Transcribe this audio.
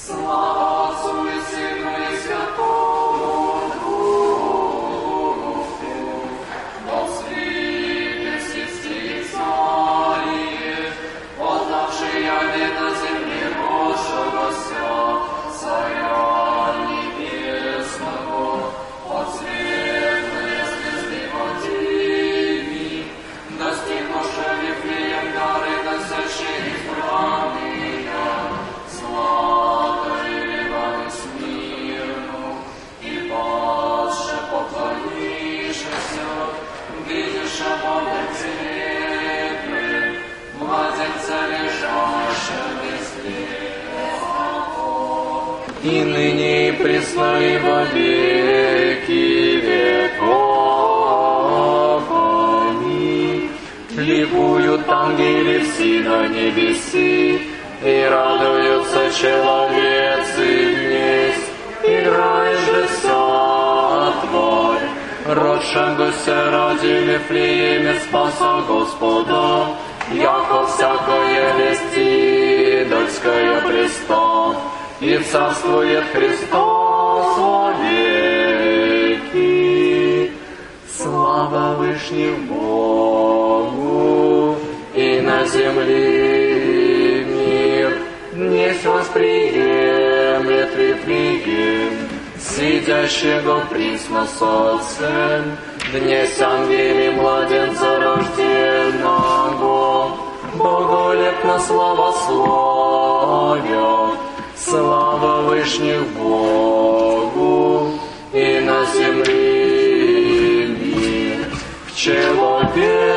Слава Отцу и Сыну и Святому Духу, возвеличит сети цари, познавший яве на земле Божьегося, Царя Небесного, от светлой звезды Владимир, достигнувший Вифлеем дары, носящий избранные, Златой Ливаны Смирну, и пасше поклонившися, видишь Бога церкви, младенца лежащего без греха. И ныне и присно и во веки веков. Аминь. Ликуют ангели все на небеси, и радуются человецы вместе, играешь же вся твой, родшегося ради Вифлееме Спаса Господа, яко всякое вести дольское преста, и царствует Христос вовеки. Слава Вышних Богу, и на земле мир, днесь восприемлет Вифлеем, сидящего присно с Отцем, днесь ангели младенца рожденного, боголепно славословят. Слава Вышних Богу, и на земле мир, в человеке